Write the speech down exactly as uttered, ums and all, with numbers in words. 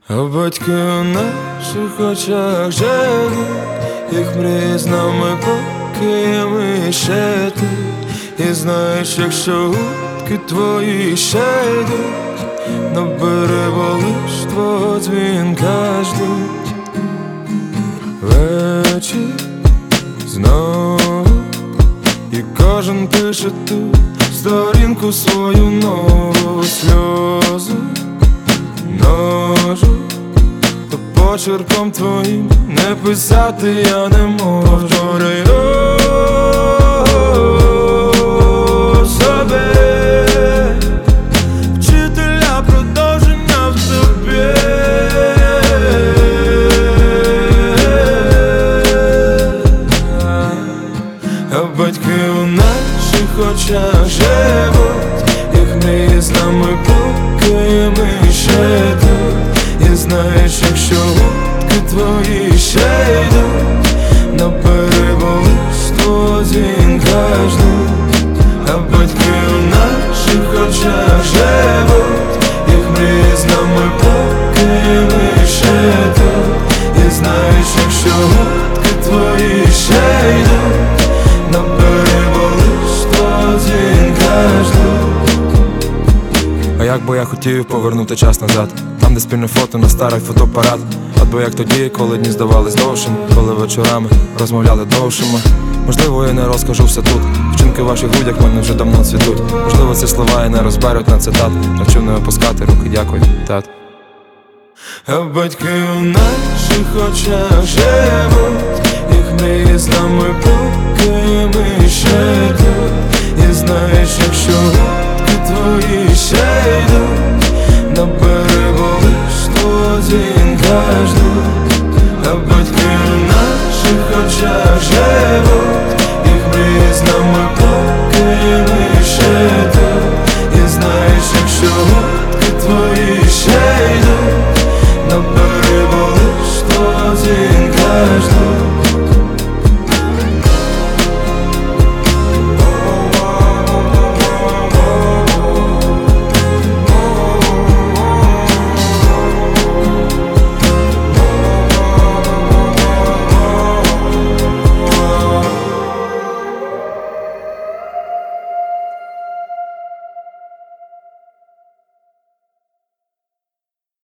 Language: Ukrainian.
А батьки у наших очах живуть, їх мрії з нами, поки ми ще тут. І знаєш, якщо гудки твої ще йдуть, на берегу лиш твого дзвінка ждуть. Вечір знову, і кожен пише тут сторінку свою нову. Сльозу ножу, то почерком твоїм не писати я не можу. Повторюй собі, вчителя продовження в тобі. А батьки у наших очах живуть, їх мрії з нами, поки ми ще тут. І знаєш, якщо гудки твої ще йдуть, на берегу лиш твого дзвінка ждуть. А батьки у наших очах живуть, їх мрії з нами, поки ми ще тут. І знаєш, якщо гудки твої ще йдуть, на берегу лиш твого дзвінка ждуть. А як би я хотів повернути час назад, там, де спільне фото на старий фотоапарат. От би як тоді, коли дні здавались довшими, коли вечорами розмовляли довшими. Можливо, я не розкажу все тут, вчинки ваших грудях мене вже давно цвітуть. Можливо, ці слова і не розберуть на цитат. Навчив не опускати руки, дякую, тат. А батьки у наших очах живуть, їх мрії з нами, поки ми ще тут. І знаєш, якщо гудки твої ще йдуть, на берегу лиш твого дзвінка ждуть. А батьки